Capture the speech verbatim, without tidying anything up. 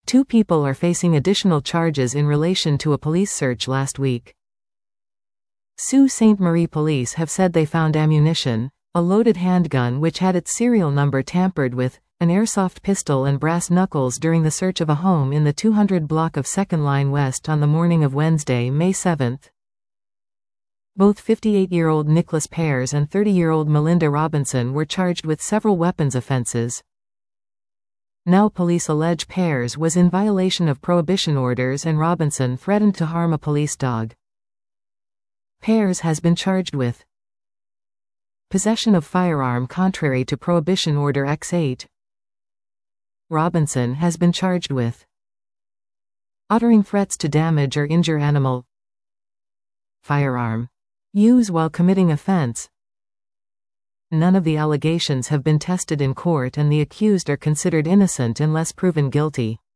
Two people are facing additional charges in relation to a police search last week. Sault Ste. Marie police have said they found ammunition, a loaded handgun which had its serial number tampered with, an airsoft pistol and brass knuckles during the search of a home in the two hundred block of Second Line West on the morning of Wednesday, May seventh. Both fifty-eight-year-old Nicholas Pears and thirty-year-old Melinda Robinson were charged with several weapons offenses. Now police allege Pears was in violation of prohibition orders and Robinson threatened to harm a police dog. Pears has been charged with possession of firearm contrary to Prohibition Order Number eight. Robinson has been charged with uttering threats to damage or injure animal, firearm use while committing offense. None of the allegations have been tested in court and the accused are considered innocent unless proven guilty.